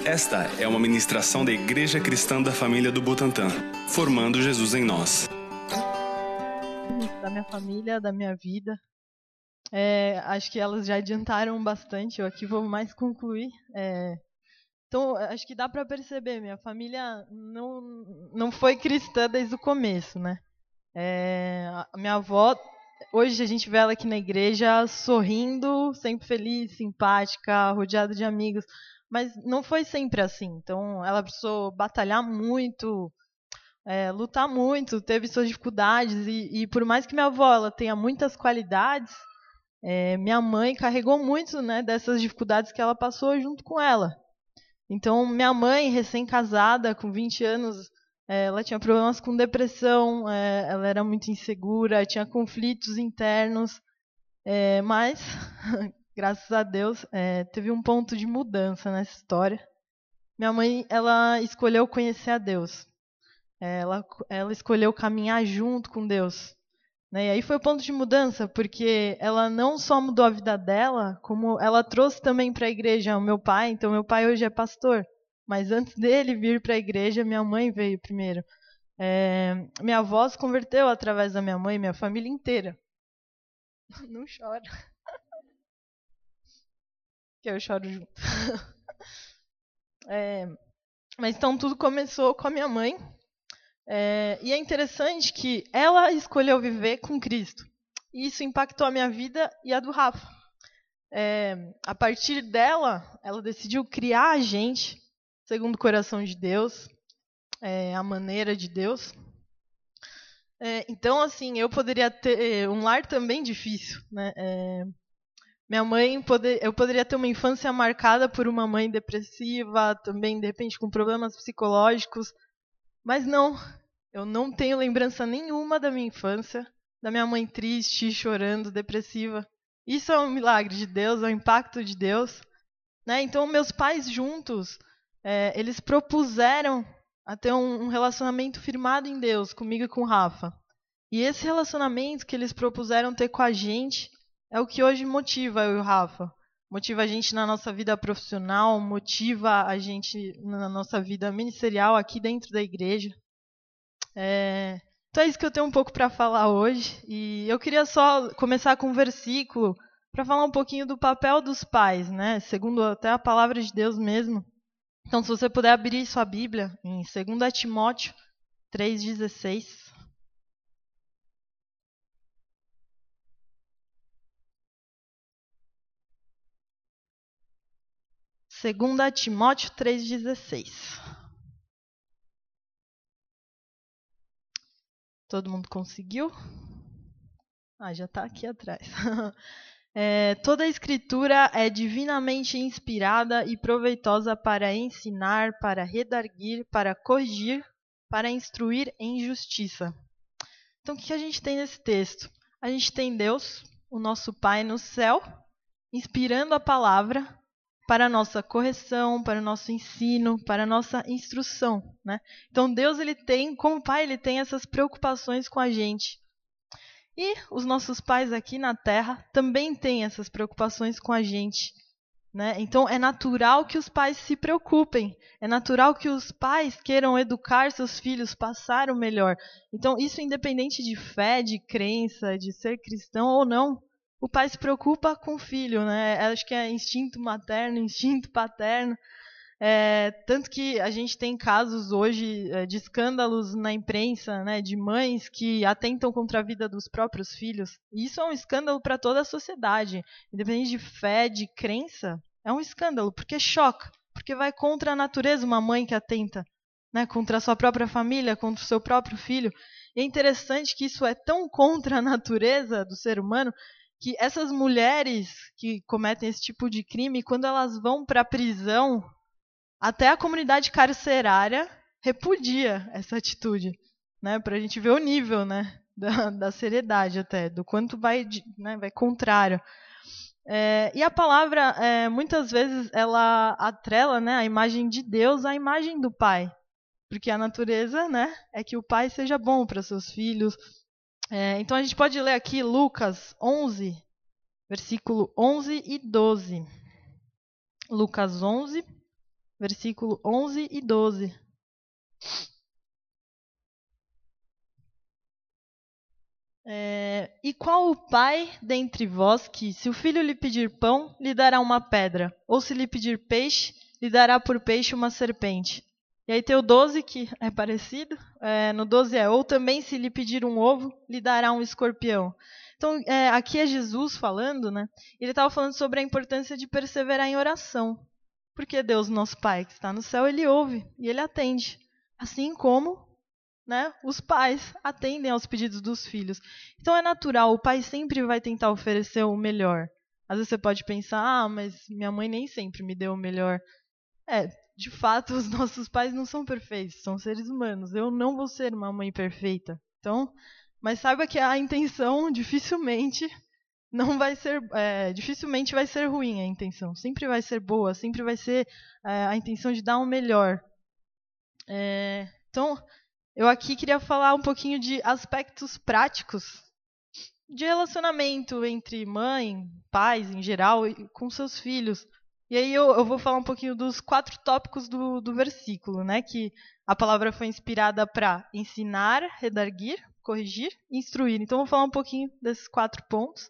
Esta é uma ministração da Igreja Cristã da Família do Butantã, formando Jesus em nós. Da minha família, da minha vida. Acho que elas já adiantaram bastante, eu aqui vou mais concluir. Então, acho que dá para perceber, minha família não foi cristã desde o começo, né? A minha avó, hoje a gente vê ela aqui na igreja sorrindo, sempre feliz, simpática, rodeada de amigos, mas não foi sempre assim. Então, ela precisou batalhar muito, lutar muito, teve suas dificuldades, e por mais que minha avó ela tenha muitas qualidades, minha mãe carregou muito, né, dessas dificuldades que ela passou junto com ela. Então, minha mãe, recém-casada, com 20 anos, ela tinha problemas com depressão, ela era muito insegura, tinha conflitos internos, mas, graças a Deus, teve um ponto de mudança nessa história. Minha mãe, ela escolheu conhecer a Deus. Ela escolheu caminhar junto com Deus. Né? E aí foi o ponto de mudança, porque ela não só mudou a vida dela, como ela trouxe também para a igreja o meu pai. Então, meu pai hoje é pastor. Mas antes dele vir para a igreja, minha mãe veio primeiro. Minha avó se converteu através da minha mãe, minha família inteira. Não chora. Que eu choro junto. Mas então tudo começou com a minha mãe. E é interessante que ela escolheu viver com Cristo. E isso impactou a minha vida e a do Rafa. A partir dela, ela decidiu criar a gente segundo o coração de Deus, a maneira de Deus. Então, assim, eu poderia ter um lar também difícil, né? Minha mãe, eu poderia ter uma infância marcada por uma mãe depressiva, também, de repente, com problemas psicológicos. Mas não, eu não tenho lembrança nenhuma da minha infância, da minha mãe triste, chorando, depressiva. Isso é um milagre de Deus, é um impacto de Deus. Né? Então, meus pais juntos, eles propuseram a ter um relacionamento firmado em Deus, comigo e com o Rafa. E esse relacionamento que eles propuseram ter com a gente é o que hoje motiva eu e o Rafa. Motiva a gente na nossa vida profissional, motiva a gente na nossa vida ministerial aqui dentro da igreja. Então é isso que eu tenho um pouco para falar hoje. E eu queria só começar com um versículo para falar um pouquinho do papel dos pais, né? Segundo até a palavra de Deus mesmo. Então, se você puder abrir sua Bíblia em 2 Timóteo 3,16. 2 Timóteo 3,16. Todo mundo conseguiu? Já está aqui atrás. Toda a escritura é divinamente inspirada e proveitosa para ensinar, para redarguir, para corrigir, para instruir em justiça. Então, o que a gente tem nesse texto? A gente tem Deus, o nosso Pai no céu, inspirando a palavra para a nossa correção, para o nosso ensino, para a nossa instrução. Né? Então, Deus, ele tem, como Pai, ele tem essas preocupações com a gente. E os nossos pais aqui na Terra também têm essas preocupações com a gente. Né? Então, é natural que os pais se preocupem. É natural que os pais queiram educar seus filhos, passar o melhor. Então, isso independente de fé, de crença, de ser cristão ou não, o pai se preocupa com o filho. Né? Acho que é instinto materno, instinto paterno. Tanto que a gente tem casos hoje de escândalos na imprensa, né, de mães que atentam contra a vida dos próprios filhos. E isso é um escândalo para toda a sociedade. Independente de fé, de crença, é um escândalo, porque choca, porque vai contra a natureza uma mãe que atenta, né, contra a sua própria família, contra o seu próprio filho. E é interessante que isso é tão contra a natureza do ser humano que essas mulheres que cometem esse tipo de crime, quando elas vão para a prisão, até a comunidade carcerária repudia essa atitude, né? Para a gente ver o nível, né, da seriedade até, do quanto vai contrário. E a palavra, muitas vezes, ela atrela, né, a imagem de Deus à imagem do Pai. Porque a natureza, né, é que o pai seja bom para seus filhos. Então a gente pode ler aqui Lucas 11, versículo 11 e 12. Lucas 11, versículo 11 e 12. E qual o pai dentre vós que, se o filho lhe pedir pão, lhe dará uma pedra? Ou se lhe pedir peixe, lhe dará por peixe uma serpente? E aí tem o 12, que é parecido. No 12 ou também se lhe pedir um ovo, lhe dará um escorpião. Então, aqui é Jesus falando, né? Ele estava falando sobre a importância de perseverar em oração. Porque Deus, nosso Pai, que está no céu, Ele ouve e Ele atende. Assim como, né, os pais atendem aos pedidos dos filhos. Então é natural, o pai sempre vai tentar oferecer o melhor. Às vezes você pode pensar, mas minha mãe nem sempre me deu o melhor. De fato, os nossos pais não são perfeitos, são seres humanos. Eu não vou ser uma mãe perfeita. Então, mas saiba que a intenção dificilmente dificilmente vai ser ruim a intenção. Sempre vai ser boa, sempre vai ser a intenção de dar o melhor. Então, eu aqui queria falar um pouquinho de aspectos práticos de relacionamento entre mãe, pais em geral, e com seus filhos. E aí eu vou falar um pouquinho dos 4 tópicos do versículo, né? Que a palavra foi inspirada para ensinar, redarguir, corrigir e instruir. Então, eu vou falar um pouquinho desses 4 pontos.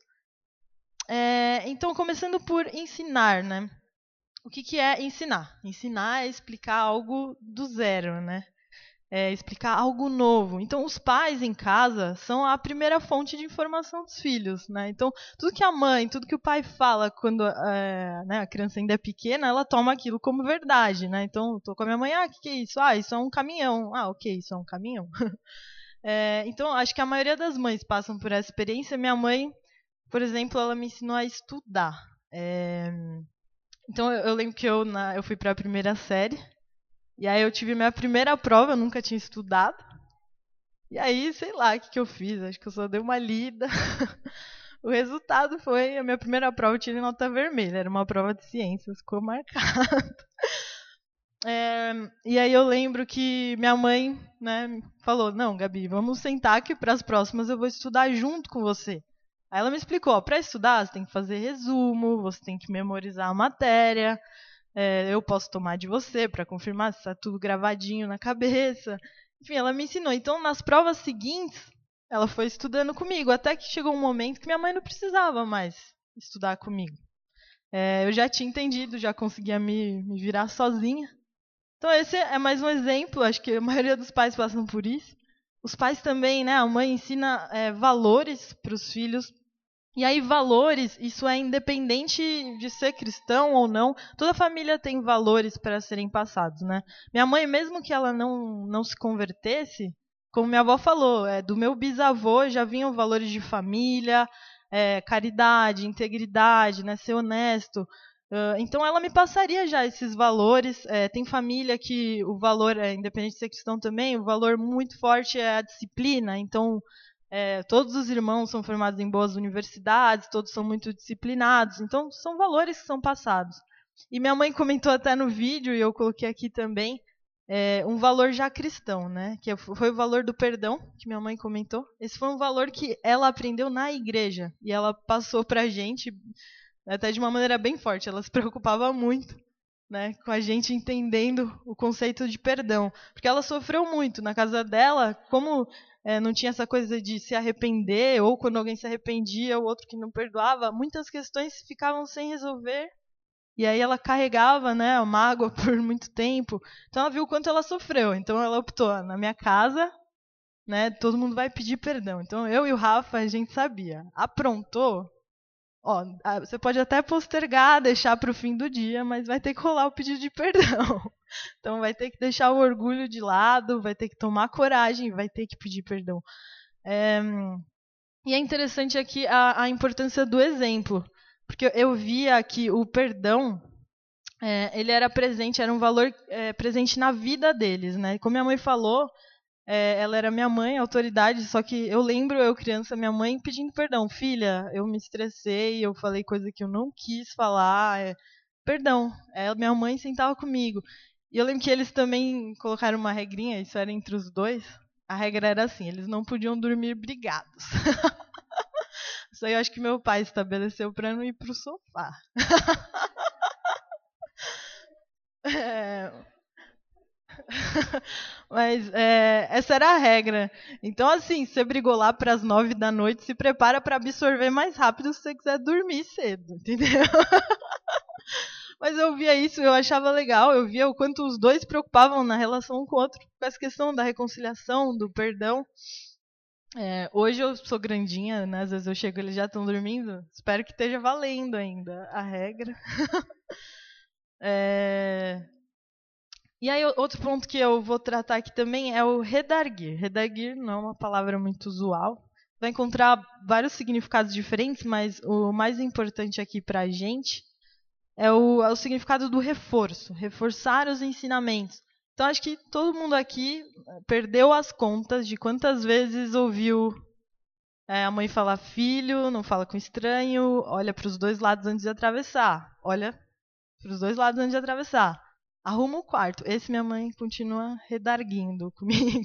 Então, começando por ensinar, né? O que é ensinar? Ensinar é explicar algo do zero, né? Explicar algo novo. Então, os pais em casa são a primeira fonte de informação dos filhos, né? Então, tudo que a mãe, tudo que o pai fala quando né, a criança ainda é pequena, ela toma aquilo como verdade, né? Então, estou com a minha mãe, o que é isso? Isso é um caminhão. Ok, isso é um caminhão. Então, acho que a maioria das mães passam por essa experiência. Minha mãe, por exemplo, ela me ensinou a estudar. Então, eu lembro que eu fui para a primeira série. E aí eu tive minha primeira prova, eu nunca tinha estudado. E aí, sei lá o que eu fiz, acho que eu só dei uma lida. O resultado foi, a minha primeira prova eu tirei nota vermelha, era uma prova de ciências, ficou marcado. E aí eu lembro que minha mãe, né, falou, não, Gabi, vamos sentar que para as próximas eu vou estudar junto com você. Aí ela me explicou, para estudar você tem que fazer resumo, você tem que memorizar a matéria, eu posso tomar de você para confirmar se está tudo gravadinho na cabeça. Enfim, ela me ensinou. Então, nas provas seguintes, ela foi estudando comigo, até que chegou um momento que minha mãe não precisava mais estudar comigo. Eu já tinha entendido, já conseguia me virar sozinha. Então, esse é mais um exemplo, acho que a maioria dos pais passam por isso. Os pais também, né? A mãe ensina valores para os filhos. E aí, valores, isso é independente de ser cristão ou não. Toda família tem valores para serem passados, né? Minha mãe, mesmo que ela não se convertesse, como minha avó falou, do meu bisavô já vinham valores de família, caridade, integridade, né, ser honesto. Então, ela me passaria já esses valores. Tem família que o valor, independente de ser cristão também, o valor muito forte é a disciplina. Então, todos os irmãos são formados em boas universidades, todos são muito disciplinados. Então, são valores que são passados. E minha mãe comentou até no vídeo, e eu coloquei aqui também, um valor já cristão, né? Que foi o valor do perdão, que minha mãe comentou. Esse foi um valor que ela aprendeu na igreja, e ela passou pra gente, até de uma maneira bem forte. Ela se preocupava muito, né, com a gente entendendo o conceito de perdão. Porque ela sofreu muito na casa dela, como não tinha essa coisa de se arrepender, ou quando alguém se arrependia, o outro que não perdoava, muitas questões ficavam sem resolver. E aí ela carregava, né, a mágoa por muito tempo. Então ela viu o quanto ela sofreu. Então ela optou, na minha casa, né, todo mundo vai pedir perdão. Então eu e o Rafa, a gente sabia. Aprontou, você pode até postergar, deixar para o fim do dia, mas vai ter que rolar o pedido de perdão. Então vai ter que deixar o orgulho de lado, vai ter que tomar coragem, vai ter que pedir perdão. E é interessante aqui a importância do exemplo, porque eu via que o perdão, ele era presente, era um valor presente na vida deles, né? Como minha mãe falou, ela era minha mãe, autoridade, só que eu lembro, eu criança, minha mãe pedindo perdão. Filha, eu me estressei, eu falei coisa que eu não quis falar, perdão. Minha mãe sentava comigo. E eu lembro que eles também colocaram uma regrinha, isso era entre os dois. A regra era assim, eles não podiam dormir brigados. Isso aí eu acho que meu pai estabeleceu para não ir pro sofá. Mas essa era a regra. Então, assim, você brigou lá para as 9 da noite, se prepara para absorver mais rápido se você quiser dormir cedo, entendeu? Mas eu via isso, eu achava legal, eu via o quanto os dois se preocupavam na relação um com o outro, com essa questão da reconciliação, do perdão. Hoje eu sou grandinha, né? Às vezes eu chego e eles já estão dormindo. Espero que esteja valendo ainda a regra. E aí, outro ponto que eu vou tratar aqui também é o redarguir. Redarguir não é uma palavra muito usual. Vai encontrar vários significados diferentes, mas o mais importante aqui para a gente é o significado do reforço, reforçar os ensinamentos. Então, acho que todo mundo aqui perdeu as contas de quantas vezes ouviu a mãe falar: filho, não fala com estranho, olha para os dois lados antes de atravessar. Olha para os dois lados antes de atravessar. Arruma o quarto. Esse minha mãe continua redarguindo comigo.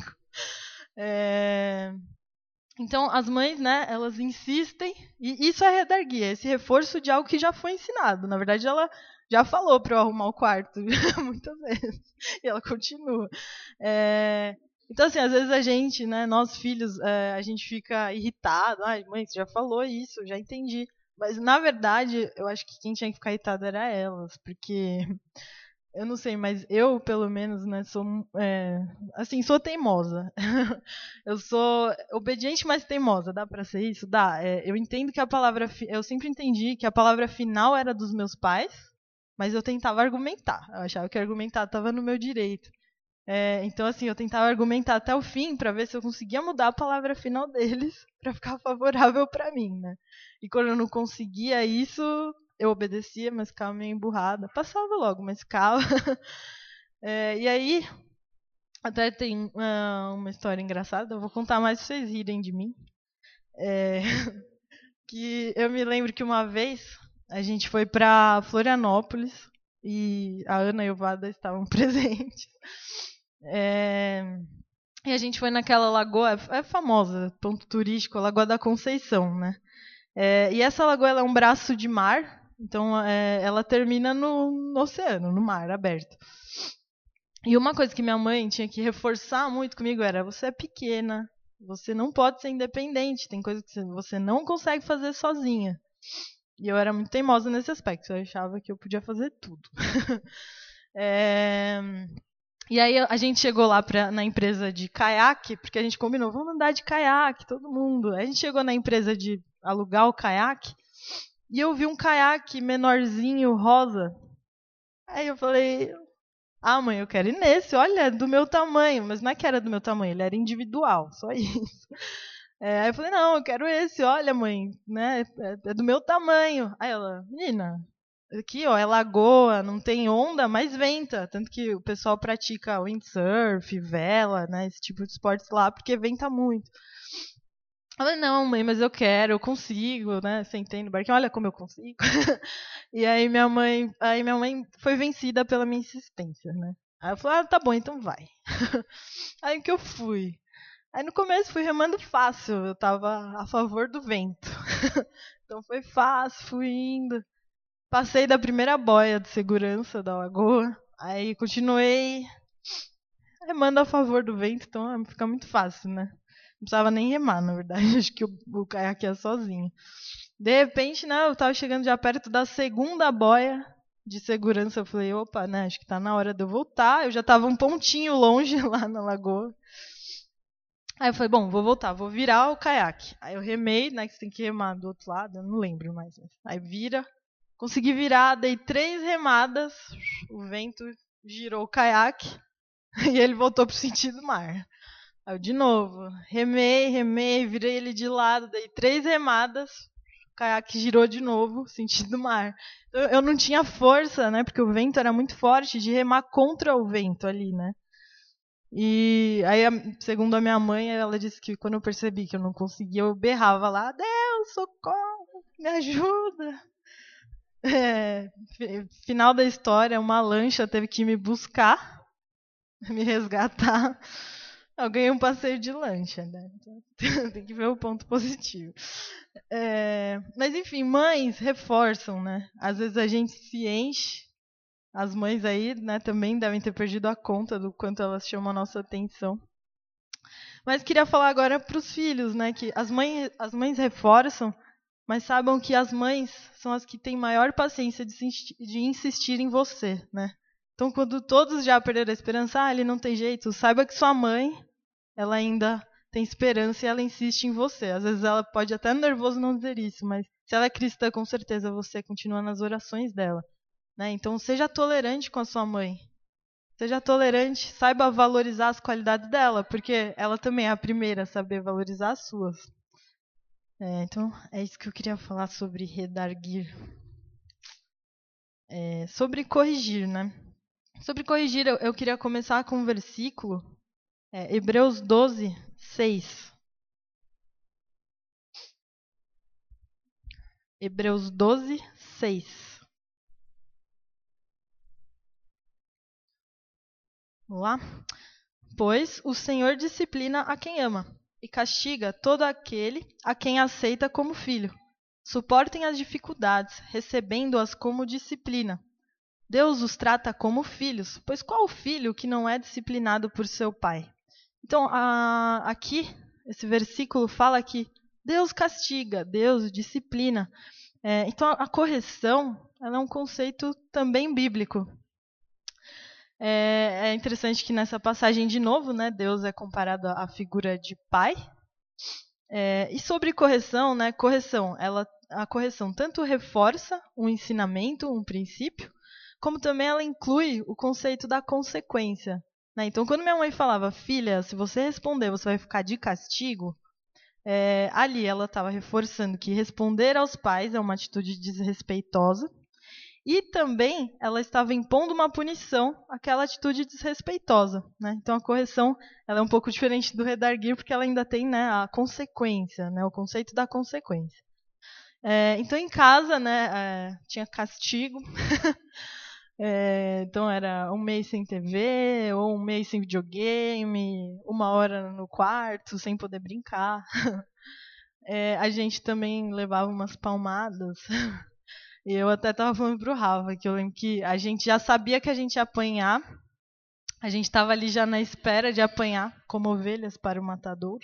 Então, as mães, né, elas insistem, e isso é redarguir, esse reforço de algo que já foi ensinado. Na verdade, ela já falou para eu arrumar o quarto muitas vezes, e ela continua. Então, assim, às vezes a gente, né, nós filhos, a gente fica irritado. Ai, mãe, você já falou isso, já entendi. Mas, na verdade, eu acho que quem tinha que ficar irritado era elas, porque eu não sei, mas eu, pelo menos, né, assim, sou teimosa. Eu sou obediente, mas teimosa. Dá pra ser isso? Dá. Eu entendo que eu sempre entendi que a palavra final era dos meus pais, mas eu tentava argumentar. Eu achava que argumentar estava no meu direito. Então, assim, eu tentava argumentar até o fim para ver se eu conseguia mudar a palavra final deles para ficar favorável para mim, né? E quando eu não conseguia isso, eu obedecia, mas ficava meio emburrada. Passava logo, mas ficava. E aí, até tem uma história engraçada, eu vou contar mais pra vocês rirem de mim. Que eu me lembro que uma vez a gente foi para Florianópolis e a Ana e o Vada estavam presentes. E a gente foi naquela lagoa, é famosa, ponto turístico, a Lagoa da Conceição, né? E essa lagoa ela é um braço de mar, então ela termina no oceano, no mar aberto. E uma coisa que minha mãe tinha que reforçar muito comigo era: você é pequena, você não pode ser independente, tem coisas que você não consegue fazer sozinha. E eu era muito teimosa nesse aspecto, eu achava que eu podia fazer tudo. E aí a gente chegou lá na empresa de caiaque, porque a gente combinou: vamos andar de caiaque, todo mundo. Aí a gente chegou na empresa de alugar o caiaque, e eu vi um caiaque menorzinho, rosa. Aí eu falei: ah, mãe, eu quero ir nesse, olha, é do meu tamanho. Mas não é que era do meu tamanho, ele era individual, só isso. Aí eu falei: não, eu quero esse, olha, mãe, né, é do meu tamanho. Aí ela: menina, aqui, ó, é lagoa, não tem onda, mas venta. Tanto que o pessoal pratica windsurf, vela, né, esse tipo de esportes lá, porque venta muito. Eu falei: não, mãe, mas eu quero, eu consigo, né? Sentei no barquinho, olha como eu consigo. E aí minha mãe foi vencida pela minha insistência, né? Aí eu falei: ah, tá bom, então vai. Aí que eu fui. Aí no começo fui remando fácil, eu tava a favor do vento. Então foi fácil, fui indo. Passei da primeira boia de segurança da lagoa, aí continuei remando a favor do vento, então fica muito fácil, né? Não precisava nem remar, na verdade, acho que o caiaque ia sozinho. De repente, né, eu tava chegando já perto da segunda boia de segurança, eu falei: opa, né, acho que tá na hora de eu voltar. Eu já tava um pontinho longe lá na lagoa. Aí eu falei: bom, vou voltar, vou virar o caiaque. Aí eu remei, né, que você tem que remar do outro lado, eu não lembro mais. Aí vira. Consegui virar, dei 3 remadas, o vento girou o caiaque e ele voltou pro sentido mar. Aí eu de novo, remei, virei ele de lado, dei 3 remadas, o caiaque girou de novo, sentido mar. Então, eu não tinha força, né, porque o vento era muito forte, de remar contra o vento ali, né. E aí, segundo a minha mãe, ela disse que quando eu percebi que eu não conseguia, eu berrava lá: Deus, socorro, me ajuda. Final da história, uma lancha teve que me buscar, me resgatar. Eu ganhei um passeio de lancha, né? Então, tem que ver o ponto positivo. Mas enfim, mães reforçam, né? Às vezes a gente se enche, As mães aí, né, também devem ter perdido a conta do quanto elas chamam a nossa atenção. Mas queria falar agora para os filhos, né, que as mães reforçam, mas saibam que as mães são as que têm maior paciência de insistir em você, né? Então, quando todos já perderam a esperança, ele não tem jeito, saiba que sua mãe, ela ainda tem esperança e ela insiste em você. Às vezes ela pode até nervoso não dizer isso, mas se ela é cristã, com certeza você continua nas orações dela, né? Então, seja tolerante com a sua mãe. Seja tolerante, saiba valorizar as qualidades dela, porque ela também é a primeira a saber valorizar as suas. Então, é isso que eu queria falar sobre redarguir. Sobre corrigir, né? Sobre corrigir, eu queria começar com um versículo, Hebreus 12, 6. Hebreus 12, 6. Vamos lá? Pois o Senhor disciplina a quem ama e castiga todo aquele a quem aceita como filho. Suportem as dificuldades, recebendo-as como disciplina. Deus os trata como filhos, pois qual filho que não é disciplinado por seu pai? Então, aqui, esse versículo fala que Deus castiga, Deus disciplina. Então, a correção ela é um conceito também bíblico. É interessante que nessa passagem, de novo, né, Deus é comparado à figura de pai. E sobre correção, né, a correção tanto reforça um ensinamento, um princípio, como também ela inclui o conceito da consequência. Né? Então, quando minha mãe falava, filha, se você responder, você vai ficar de castigo, ali ela estava reforçando que responder aos pais é uma atitude desrespeitosa, e também ela estava impondo uma punição àquela atitude desrespeitosa. Né? Então a correção ela é um pouco diferente do redarguir, porque ela ainda tem, né, a consequência, né, o conceito da consequência. Então em casa, né, tinha castigo. Então era um mês sem TV, ou um mês sem videogame, 1 hora no quarto, sem poder brincar. A gente também levava umas palmadas. E eu até estava falando pro Rafa, que eu lembro que a gente já sabia que a gente ia apanhar. A gente estava ali já na espera de apanhar, como ovelhas para o matadouro.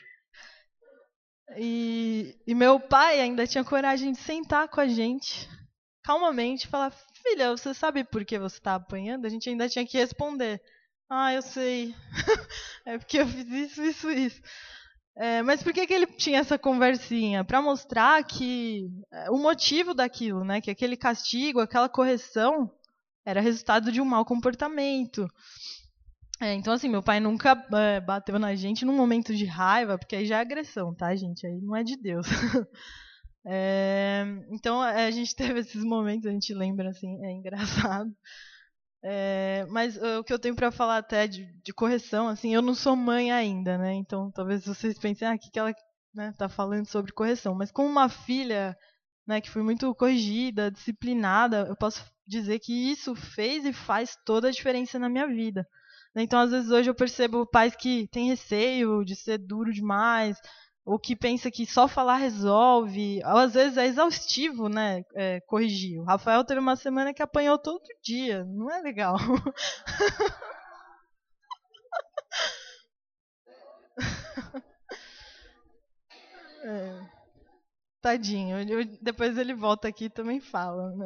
E meu pai ainda tinha coragem de sentar com a gente, calmamente, e falar, filha, você sabe por que você está apanhando? A gente ainda tinha que responder. Eu sei. É porque eu fiz isso. Mas por que ele tinha essa conversinha? Para mostrar que o motivo daquilo, né? Que aquele castigo, aquela correção, era resultado de um mau comportamento. Então, assim, meu pai nunca bateu na gente num momento de raiva, porque aí já é agressão, tá, gente? Aí não é de Deus. Então, a gente teve esses momentos, a gente lembra, assim, é engraçado. Mas o que eu tenho para falar até de correção, assim, eu não sou mãe ainda, né? Então talvez vocês pensem, o que ela, né, tá falando sobre correção. Mas como uma filha, né, que foi muito corrigida, disciplinada, eu posso dizer que isso fez e faz toda a diferença na minha vida. Então às vezes hoje eu percebo pais que têm receio de ser duro demais, ou que pensa que só falar resolve, ou às vezes é exaustivo, né, corrigir. O Rafael teve uma semana que apanhou todo dia, não é legal. Tadinho, depois ele volta aqui e também fala, né?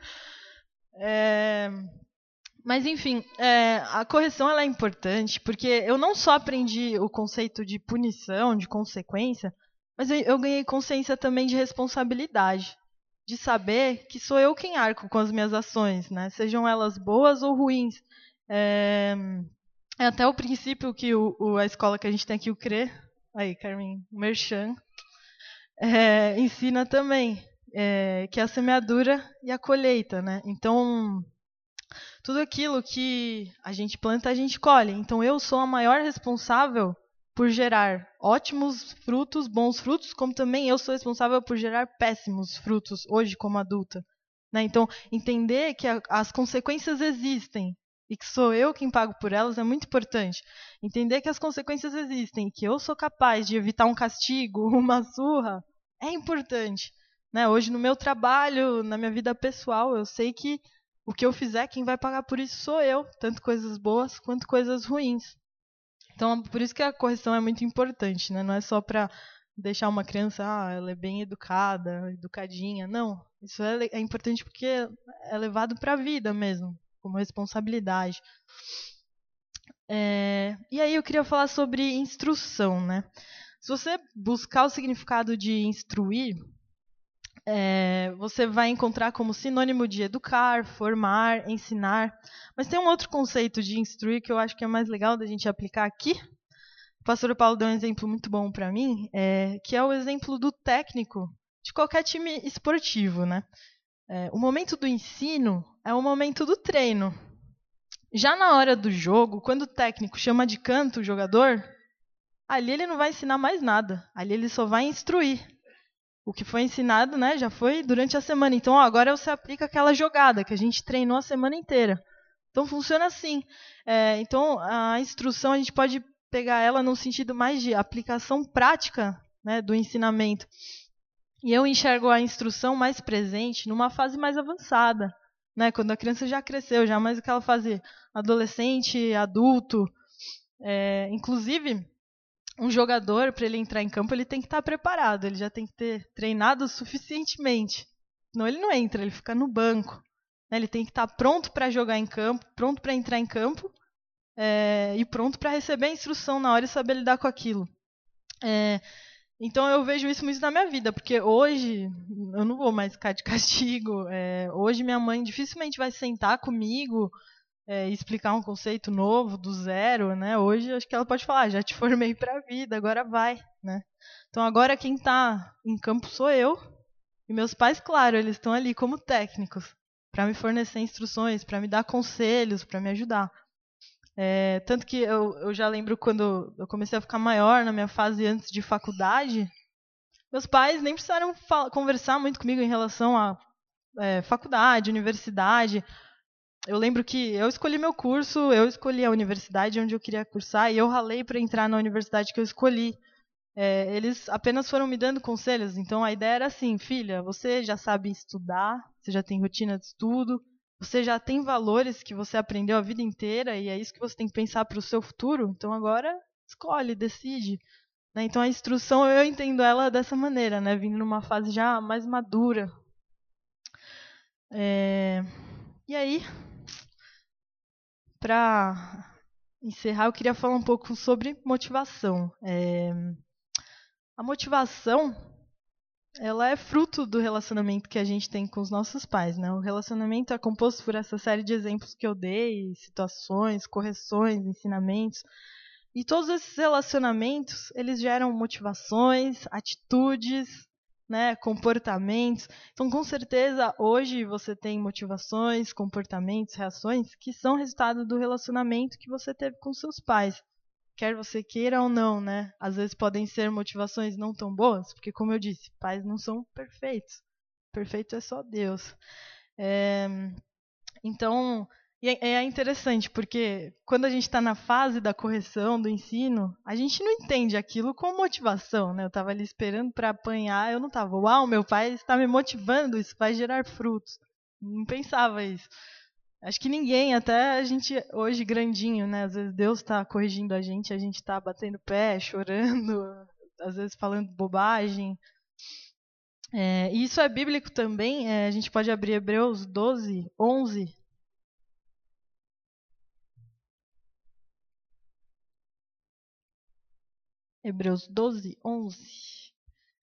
Mas enfim, a correção ela é importante, porque eu não só aprendi o conceito de punição, de consequência, mas eu ganhei consciência também de responsabilidade, de saber que sou eu quem arco com as minhas ações, né? Sejam elas boas ou ruins. É até o princípio que a escola que a gente tem aqui, o CRE, aí, Carmen, Merchan, ensina também, que é a semeadura e a colheita, né? Então, tudo aquilo que a gente planta, a gente colhe. Então, eu sou a maior responsável por gerar ótimos frutos, bons frutos, como também eu sou responsável por gerar péssimos frutos hoje como adulta. Né? Então, entender que as consequências existem e que sou eu quem pago por elas é muito importante. Entender que as consequências existem e que eu sou capaz de evitar um castigo, uma surra, é importante. Né? Hoje, no meu trabalho, na minha vida pessoal, eu sei que o que eu fizer, quem vai pagar por isso sou eu, tanto coisas boas quanto coisas ruins. Então, por isso que a correção é muito importante, né? Não é só para deixar uma criança, ela é bem educada, educadinha. Não, isso é importante porque é levado para a vida mesmo, como responsabilidade. E aí eu queria falar sobre instrução, né? Se você buscar o significado de instruir, você vai encontrar como sinônimo de educar, formar, ensinar. Mas tem um outro conceito de instruir que eu acho que é mais legal da gente aplicar aqui. O pastor Paulo deu um exemplo muito bom para mim, que é o exemplo do técnico de qualquer time esportivo, né? O momento do ensino é o momento do treino. Já na hora do jogo, quando o técnico chama de canto o jogador, ali ele não vai ensinar mais nada. Ali ele só vai instruir. O que foi ensinado, né, já foi durante a semana. Então, agora você aplica aquela jogada que a gente treinou a semana inteira. Então, funciona assim. Então, a instrução, a gente pode pegar ela no sentido mais de aplicação prática, né, do ensinamento. E eu enxergo a instrução mais presente numa fase mais avançada, né, quando a criança já cresceu, já mais aquela fase adolescente, adulto. Inclusive, um jogador, para ele entrar em campo, ele tem que estar preparado, ele já tem que ter treinado suficientemente. Senão ele não entra, ele fica no banco. Ele tem que estar pronto para jogar em campo, pronto para entrar em campo e pronto para receber a instrução na hora e saber lidar com aquilo. Então eu vejo isso muito na minha vida, porque hoje eu não vou mais ficar de castigo. Hoje minha mãe dificilmente vai sentar comigo e explicar um conceito novo do zero, né? Hoje acho que ela pode falar, já te formei para a vida, agora vai, né? Então agora quem está em campo sou eu e meus pais, claro, eles estão ali como técnicos para me fornecer instruções, para me dar conselhos, para me ajudar. Tanto que eu já lembro quando eu comecei a ficar maior na minha fase antes de faculdade, meus pais nem precisaram conversar muito comigo em relação a faculdade, universidade. Eu lembro que eu escolhi meu curso, eu escolhi a universidade onde eu queria cursar e eu ralei para entrar na universidade que eu escolhi. Eles apenas foram me dando conselhos. Então a ideia era assim, filha, você já sabe estudar, você já tem rotina de estudo, você já tem valores que você aprendeu a vida inteira e é isso que você tem que pensar para o seu futuro. Então agora escolhe, decide. Né? Então a instrução eu entendo ela dessa maneira, né? Vindo numa fase já mais madura. E aí, para encerrar, eu queria falar um pouco sobre motivação. A motivação, ela é fruto do relacionamento que a gente tem com os nossos pais, né? O relacionamento é composto por essa série de exemplos que eu dei, situações, correções, ensinamentos. E todos esses relacionamentos, eles geram motivações, atitudes, né, comportamentos. Então, com certeza, hoje você tem motivações, comportamentos, reações que são resultado do relacionamento que você teve com seus pais. Quer você queira ou não, né? Às vezes podem ser motivações não tão boas, porque, como eu disse, pais não são perfeitos. Perfeito é só Deus. Então, é interessante, porque quando a gente está na fase da correção, do ensino, a gente não entende aquilo com motivação, né? Eu estava ali esperando para apanhar, eu não estava, uau, meu pai está me motivando, isso vai gerar frutos. Não pensava isso. Acho que ninguém, até a gente hoje grandinho, né? Às vezes Deus está corrigindo a gente está batendo pé, chorando, às vezes falando bobagem. E isso é bíblico também, a gente pode abrir Hebreus 12, 11. Hebreus 12, 11.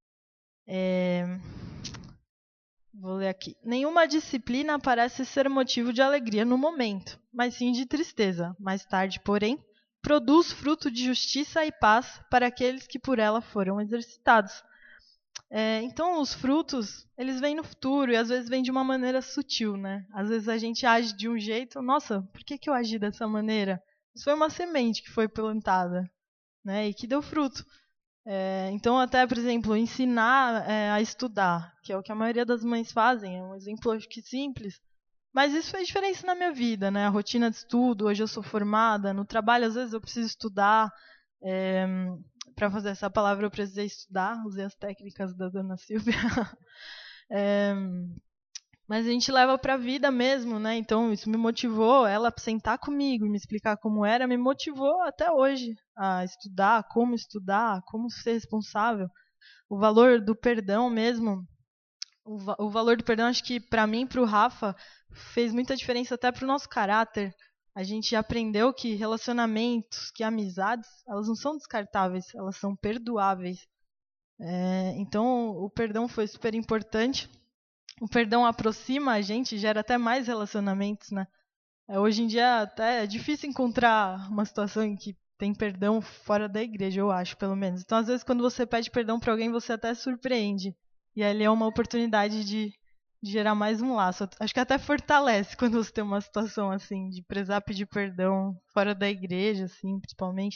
Vou ler aqui. Nenhuma disciplina parece ser motivo de alegria no momento, mas sim de tristeza. Mais tarde, porém, produz fruto de justiça e paz para aqueles que por ela foram exercitados. Então, os frutos, eles vêm no futuro e às vezes vêm de uma maneira sutil, né? Às vezes a gente age de um jeito, nossa, por que eu agi dessa maneira? Isso foi uma semente que foi plantada, né? E que deu fruto. Então, até, por exemplo, ensinar a estudar, que é o que a maioria das mães fazem, é um exemplo, acho que simples, mas isso fez diferença na minha vida, né? A rotina de estudo, hoje eu sou formada, no trabalho às vezes eu preciso estudar, para fazer essa palavra eu precisei estudar, usei as técnicas da dona Silvia. Mas a gente leva para a vida mesmo, né? Então isso me motivou, ela sentar comigo e me explicar como era, me motivou até hoje a estudar, como ser responsável. O valor do perdão mesmo, o valor do perdão, acho que para mim, para o Rafa, fez muita diferença até para o nosso caráter. A gente aprendeu que relacionamentos, que amizades, elas não são descartáveis, elas são perdoáveis. Então, o perdão foi super importante. O perdão aproxima a gente, gera até mais relacionamentos, né? Hoje em dia até é difícil encontrar uma situação em que tem perdão fora da igreja, eu acho, pelo menos. Então, às vezes, quando você pede perdão para alguém, você até surpreende. E ali é uma oportunidade de gerar mais um laço. Acho que até fortalece quando você tem uma situação assim, de precisar pedir perdão fora da igreja, assim, principalmente.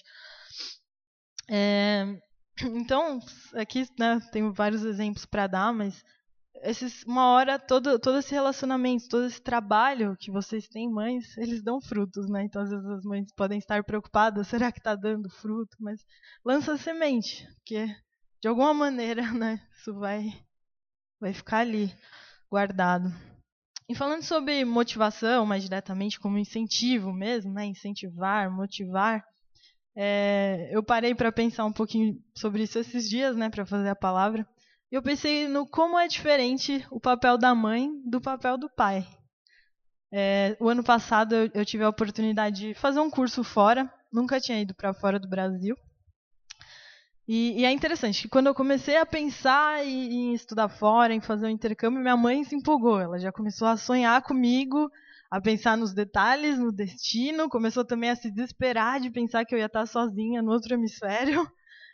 Então, aqui, né, tenho vários exemplos para dar, mas uma hora todo esse relacionamento, todo esse trabalho que vocês têm, mães, eles dão frutos, né? Então às vezes as mães podem estar preocupadas, será que está dando fruto? Mas lança semente, porque de alguma maneira, né, isso vai ficar ali guardado. E falando sobre motivação, mais diretamente como incentivo mesmo, né? Incentivar, motivar. Eu parei para pensar um pouquinho sobre isso esses dias, né, para fazer a palavra. E eu pensei no como é diferente o papel da mãe do papel do pai. O ano passado eu tive a oportunidade de fazer um curso fora, nunca tinha ido para fora do Brasil. E é interessante que quando eu comecei a pensar em estudar fora, em fazer um intercâmbio, minha mãe se empolgou. Ela já começou a sonhar comigo, a pensar nos detalhes, no destino, começou também a se desesperar de pensar que eu ia estar sozinha no outro hemisfério.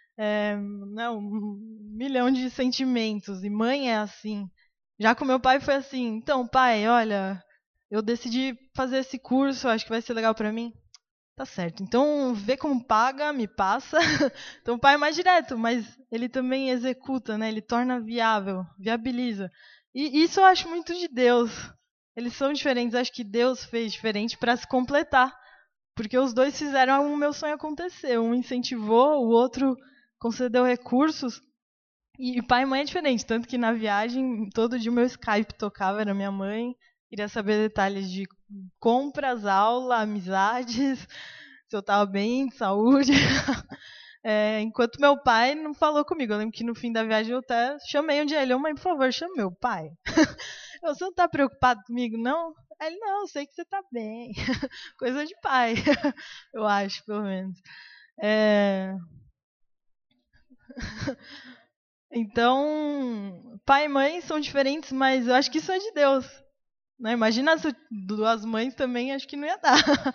Um milhão de sentimentos, e mãe é assim. Já com meu pai foi assim, então pai, olha, eu decidi fazer esse curso, acho que vai ser legal para mim. Tá certo, então vê como paga, me passa. Então o pai é mais direto, mas ele também executa, né? Ele torna viável, viabiliza. E isso eu acho muito de Deus. Eles são diferentes, acho que Deus fez diferente para se completar. Porque os dois fizeram o meu sonho acontecer. Um incentivou, o outro concedeu recursos. E pai e mãe é diferente. Tanto que na viagem, todo dia o meu Skype tocava, era minha mãe. Queria saber detalhes de compras, aula, amizades, se eu estava bem, saúde. Enquanto meu pai não falou comigo. Eu lembro que no fim da viagem eu até chamei um dia ele. Mãe, por favor, chame meu pai. Você não está preocupado comigo, não? Ele, não, eu sei que você está bem. Coisa de pai, eu acho, pelo menos. Então, pai e mãe são diferentes, mas eu acho que isso é de Deus. Né? Imagina as duas mães também, acho que não ia dar.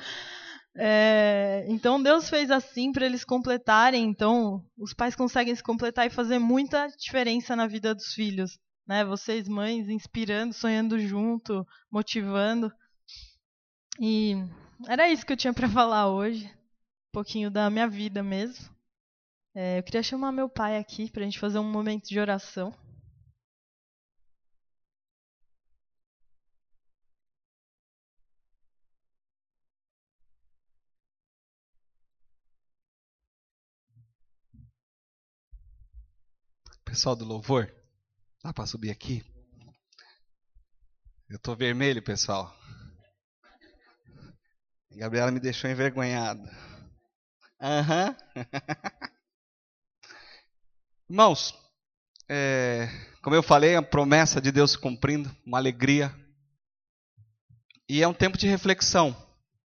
Então, Deus fez assim para eles completarem. Então, os pais conseguem se completar e fazer muita diferença na vida dos filhos. Né? Vocês, mães, inspirando, sonhando junto, motivando. E era isso que eu tinha para falar hoje. Um pouquinho da minha vida mesmo. Eu queria chamar meu pai aqui para a gente fazer um momento de oração. Pessoal do louvor, dá para subir aqui? Eu tô vermelho, pessoal. A Gabriela me deixou envergonhado. Aham. Irmãos, como eu falei, a promessa de Deus se cumprindo, uma alegria. E é um tempo de reflexão.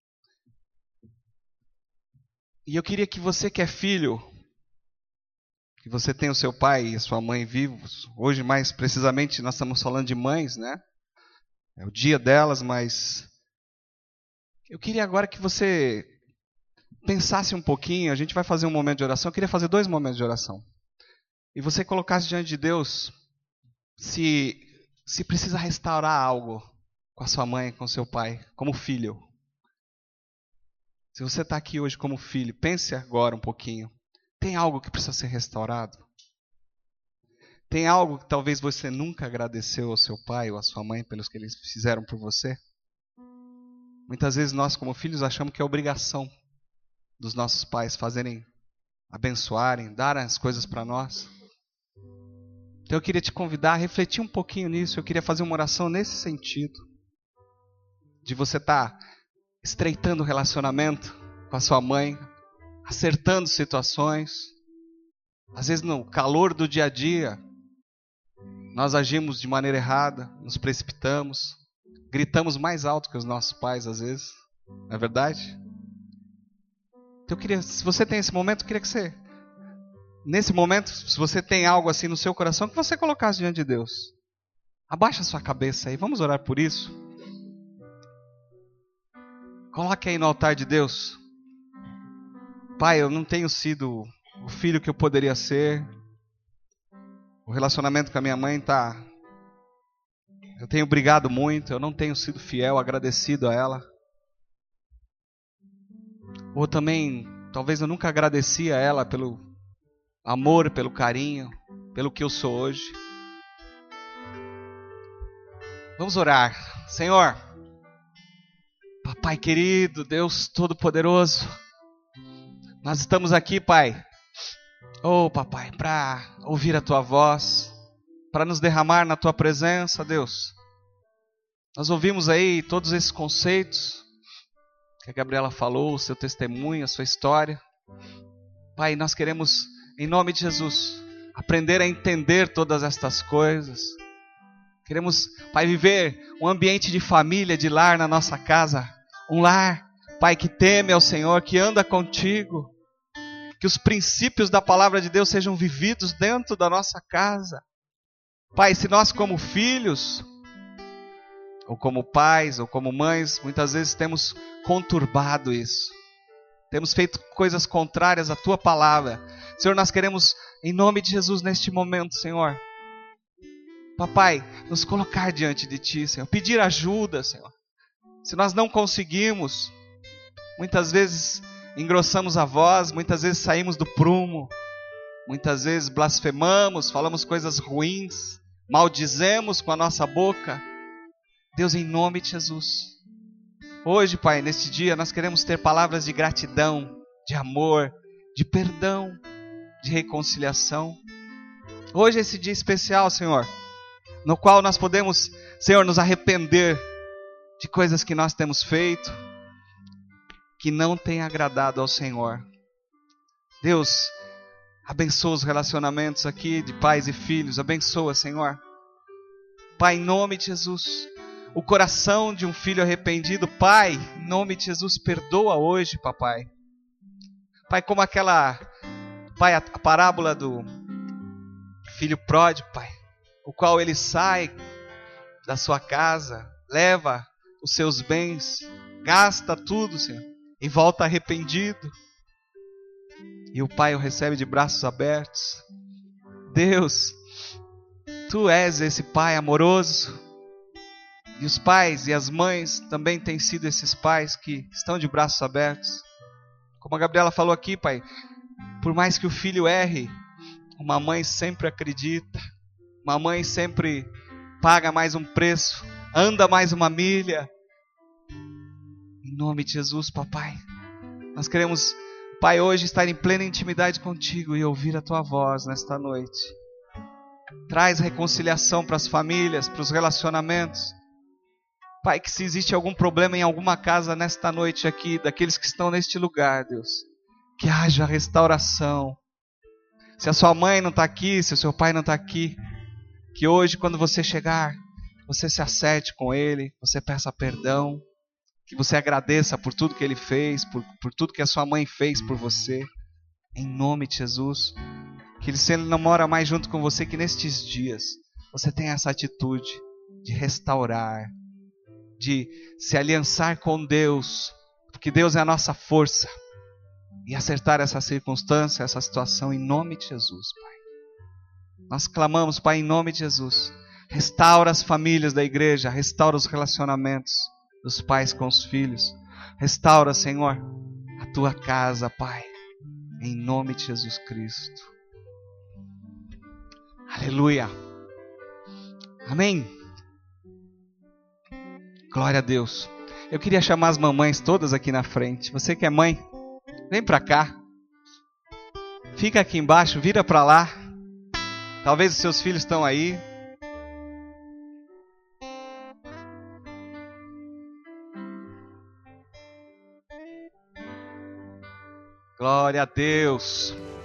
E eu queria que você que é filho, que você tem o seu pai e a sua mãe vivos, hoje mais precisamente nós estamos falando de mães, né? É o dia delas, mas eu queria agora que você pensasse um pouquinho, a gente vai fazer um momento de oração, eu queria fazer 2 momentos de oração. E você colocasse diante de Deus se precisa restaurar algo com a sua mãe, com o seu pai, como filho. Se você está aqui hoje como filho, pense agora um pouquinho. Tem algo que precisa ser restaurado? Tem algo que talvez você nunca agradeceu ao seu pai ou à sua mãe pelos que eles fizeram por você? Muitas vezes nós como filhos achamos que é obrigação dos nossos pais fazerem, abençoarem, darem as coisas para nós. Então eu queria te convidar a refletir um pouquinho nisso. Eu queria fazer uma oração nesse sentido. De você estar estreitando o relacionamento com a sua mãe, acertando situações. Às vezes no calor do dia a dia, nós agimos de maneira errada, nos precipitamos, gritamos mais alto que os nossos pais às vezes. Não é verdade? Então eu queria, se você tem esse momento, eu queria que você, nesse momento, se você tem algo assim no seu coração, que você colocasse diante de Deus. Abaixa a sua cabeça aí, vamos orar por isso. Coloque aí no altar de Deus. Pai, eu não tenho sido o filho que eu poderia ser. O relacionamento com a minha mãe tá... Eu tenho brigado muito, eu não tenho sido fiel, agradecido a ela. Ou também, talvez eu nunca agradeci a ela pelo amor, pelo carinho, pelo que eu sou hoje. Vamos orar. Senhor, Papai querido, Deus Todo-Poderoso, nós estamos aqui, Pai, Papai, para ouvir a Tua voz, para nos derramar na Tua presença, Deus. Nós ouvimos aí todos esses conceitos que a Gabriela falou, o seu testemunho, a sua história. Pai, nós queremos, em nome de Jesus, aprender a entender todas estas coisas. Queremos, Pai, viver um ambiente de família, de lar na nossa casa. Um lar, Pai, que teme ao Senhor, que anda contigo. Que os princípios da palavra de Deus sejam vividos dentro da nossa casa. Pai, se nós como filhos, ou como pais, ou como mães, muitas vezes temos conturbado isso. Temos feito coisas contrárias à Tua palavra. Senhor, nós queremos, em nome de Jesus, neste momento, Senhor, Papai, nos colocar diante de Ti, Senhor, pedir ajuda, Senhor. Se nós não conseguimos, muitas vezes engrossamos a voz, muitas vezes saímos do prumo, muitas vezes blasfemamos, falamos coisas ruins, maldizemos com a nossa boca. Deus, em nome de Jesus, hoje, Pai, neste dia, nós queremos ter palavras de gratidão, de amor, de perdão, de reconciliação. Hoje é esse dia especial, Senhor, no qual nós podemos, Senhor, nos arrepender de coisas que nós temos feito, que não tem agradado ao Senhor. Deus, abençoa os relacionamentos aqui de pais e filhos, abençoa, Senhor. Pai, em nome de Jesus, o coração de um filho arrependido, Pai, em nome de Jesus, perdoa hoje, Papai. Pai, como Pai, a parábola do filho pródigo, Pai, o qual ele sai da sua casa, leva os seus bens, gasta tudo, Senhor, e volta arrependido. E o Pai o recebe de braços abertos. Deus, Tu és esse Pai amoroso. E os pais e as mães também têm sido esses pais que estão de braços abertos. Como a Gabriela falou aqui, Pai, por mais que o filho erre, uma mãe sempre acredita. Uma mãe sempre paga mais um preço, anda mais uma milha. Em nome de Jesus, Papai, nós queremos, Pai, hoje estar em plena intimidade contigo e ouvir a Tua voz nesta noite. Traz reconciliação para as famílias, para os relacionamentos. Pai, que se existe algum problema em alguma casa nesta noite aqui, daqueles que estão neste lugar, Deus, que haja restauração. Se a sua mãe não está aqui, se o seu pai não está aqui, que hoje, quando você chegar, você se acerte com ele, você peça perdão, que você agradeça por tudo que ele fez, por tudo que a sua mãe fez por você, em nome de Jesus. Que se ele não mora mais junto com você, que nestes dias você tenha essa atitude de restaurar, de se aliançar com Deus, porque Deus é a nossa força, e acertar essa circunstância, essa situação, em nome de Jesus, Pai. Nós clamamos, Pai, em nome de Jesus, restaura as famílias da igreja, restaura os relacionamentos dos pais com os filhos, restaura, Senhor, a Tua casa, Pai, em nome de Jesus Cristo. Aleluia. Amém. Glória a Deus. Eu queria chamar as mamães todas aqui na frente. Você que é mãe, vem para cá. Fica aqui embaixo, vira para lá. Talvez os seus filhos estão aí. Glória a Deus.